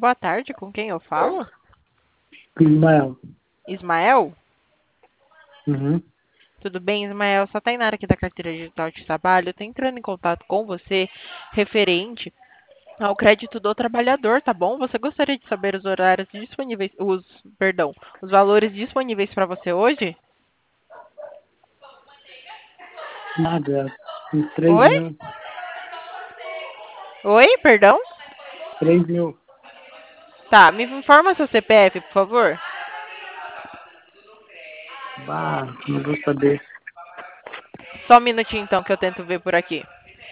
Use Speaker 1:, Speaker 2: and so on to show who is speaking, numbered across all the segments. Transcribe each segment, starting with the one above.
Speaker 1: boa tarde. Com quem eu falo?
Speaker 2: Ismael.
Speaker 1: Ismael?
Speaker 2: Uhum.
Speaker 1: Tudo bem, Ismael? Só Tainara aqui da Carteira Digital de Trabalho. Eu tô entrando em contato com você referente ao crédito do trabalhador, tá bom? Você gostaria de saber os horários disponíveis, os valores disponíveis para você hoje?
Speaker 2: Nada. Uns 3
Speaker 1: Oi?
Speaker 2: mil.
Speaker 1: Oi, perdão?
Speaker 2: 3 mil.
Speaker 1: Tá, me informa seu CPF, por favor.
Speaker 2: Bah, não vou saber.
Speaker 1: Só um minutinho então que eu tento ver por aqui.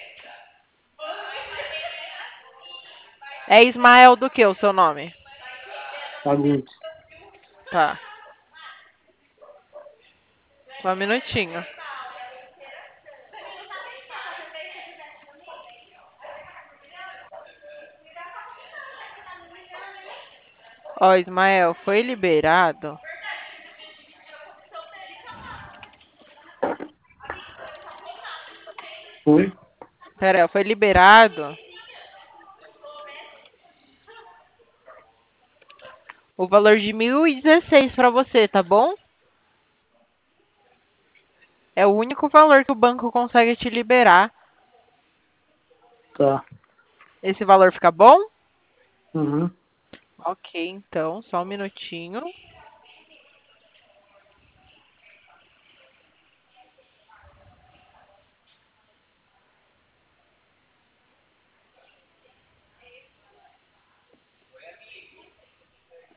Speaker 1: É Ismael do que o seu nome?
Speaker 2: Fagundes.
Speaker 1: Tá. Só um minutinho. Ó, Ismael, foi liberado.
Speaker 2: Foi?
Speaker 1: Pera, foi liberado o valor de 1.016 para você, tá bom? É o único valor que o banco consegue te liberar.
Speaker 2: Tá.
Speaker 1: Esse valor fica bom?
Speaker 2: Uhum.
Speaker 1: Ok, então, só um minutinho.